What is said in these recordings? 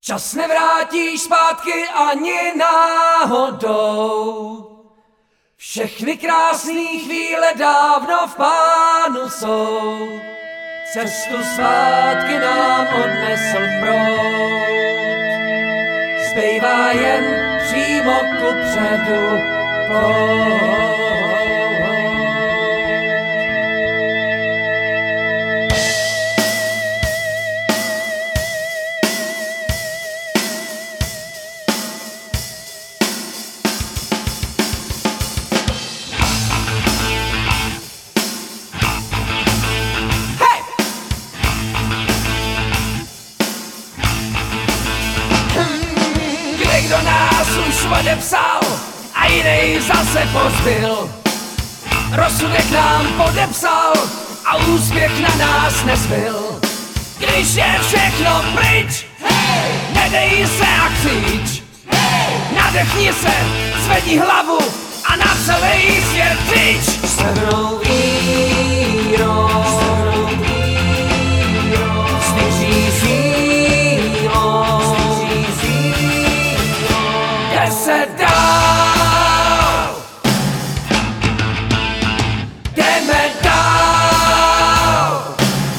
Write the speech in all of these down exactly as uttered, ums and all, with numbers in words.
Čas nevrátíš zpátky ani náhodou. Všechny krásný chvíle dávno v plánu jsou. Cestu zpátky nám odnesl proud. Zbývá jen přímo kupředu plout. Kdo nás už odepsal a jiný zase pozbyl. Rozsudek nám podepsal a úspěch na nás nezbyl. Když je všechno pryč, hey! Nedej se a křič, hey! Nadechni se, zvedni hlavu a na celý svět křič. S pevnou vírou, s věří sílou, jde se dál, jdeme dál.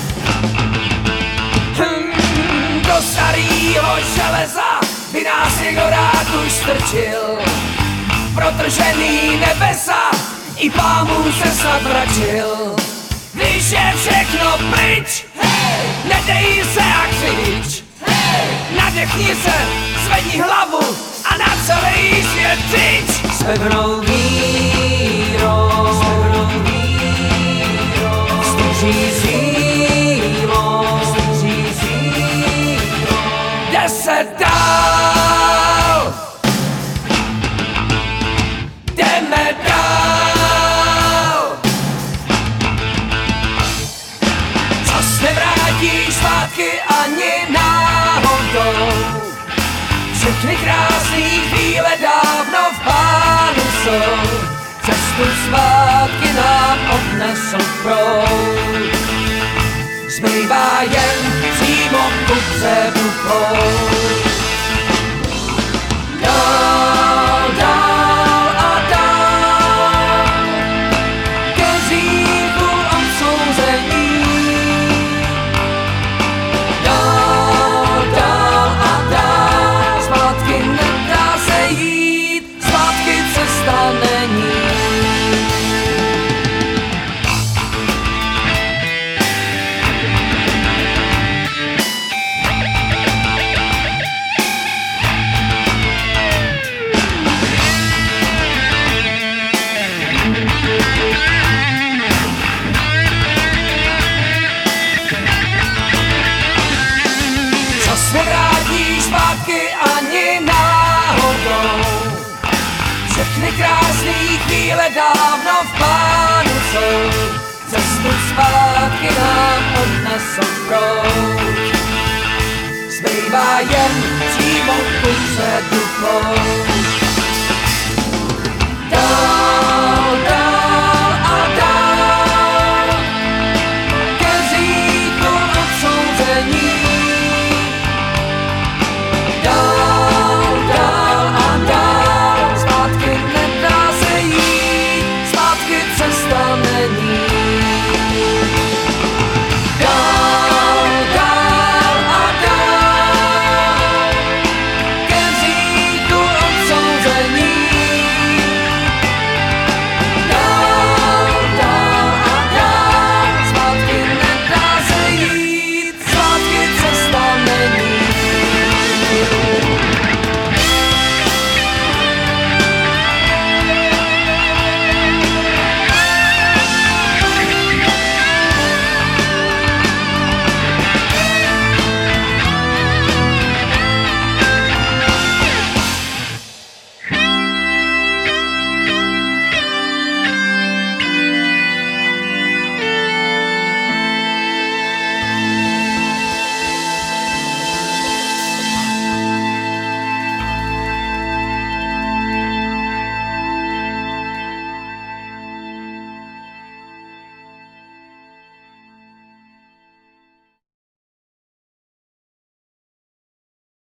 Hm, do starýho železa by nás někdo rád už strčil. Protržený nebesa i pámů se snad vračil. Když je všechno pryč, hey! Nedej se a křič, hey! Nadechni se, zvedni hlavu a na celý svět křič. S pevnou vírou, s pevnou vírou, s věří sílou, s věří sílou, jde se dál, jdeme dál. Čas nevrátíš zpátky ani náhodou. Všechny krásný chvíle dávno v plánu jsou. Cestu zpátky nám odnesl proud. Zbývá jen přímo kupředu plout. Dál, dál a dál ke hříchu odsouzení. Dál, dál a dál, zpátky nedá se jít, zpátky cesta není. Čas nevrátíš zpátky ani náhodou. Všechny krásný chvíle dávno v plánu jsou. Cestu zpátky nám odnesl proud. Zbývá jen přímo kupředu plout.